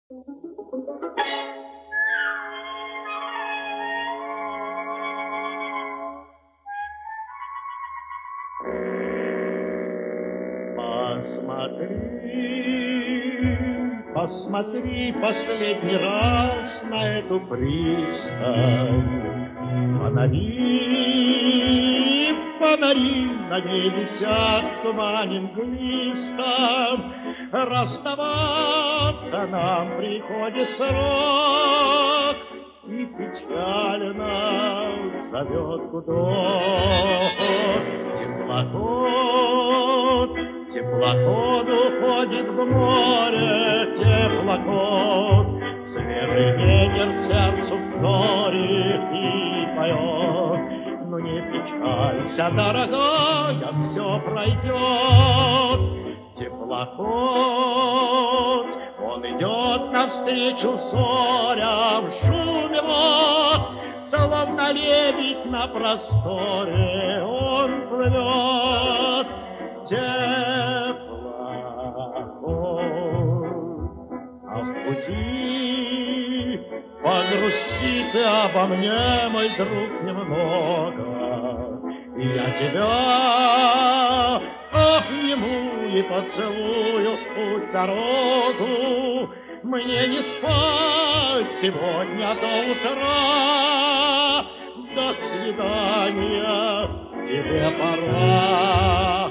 Посмотри последний раз на эту пристань. Фонари, фонари, на ней висят в тумане мглистом. Расставаться нам приходит срок, и печально зовет гудок. Теплоход уходит в море, теплоход. Свежий ветер сердцу вторит и поет. Ну не печалься, дорогая, все пройдет. Теплоход, он идет навстречу зорям, шум его, словно лебедь на просторе, он плывет. Теплоход, а в пути погрусти ты обо мне, мой друг, немного. И я тебя обниму и поцелую в путь дорогу. Мне не спать сегодня до утра. До свидания, тебе пора.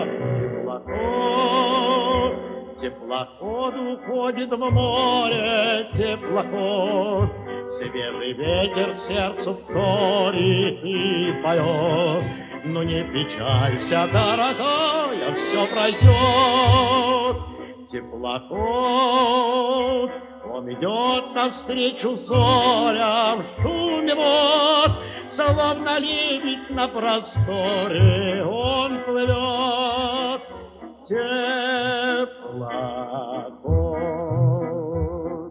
Теплоход уходит в море, теплоход. Свежий ветер сердцу вторит и поет. Ну не печалься, дорогая, все пройдет. Теплоход, он идет навстречу зорям, шум его, словно лебедь на просторе, он плывет. Теплоход.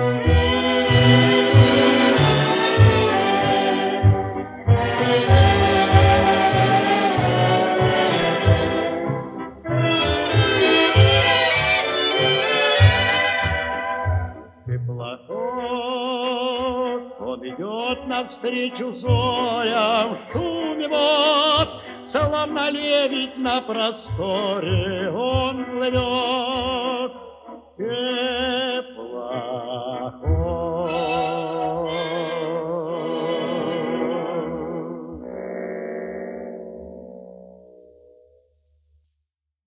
Теплоход, он идет навстречу зорям, шум его, словно лебедь на просторе, он плывет.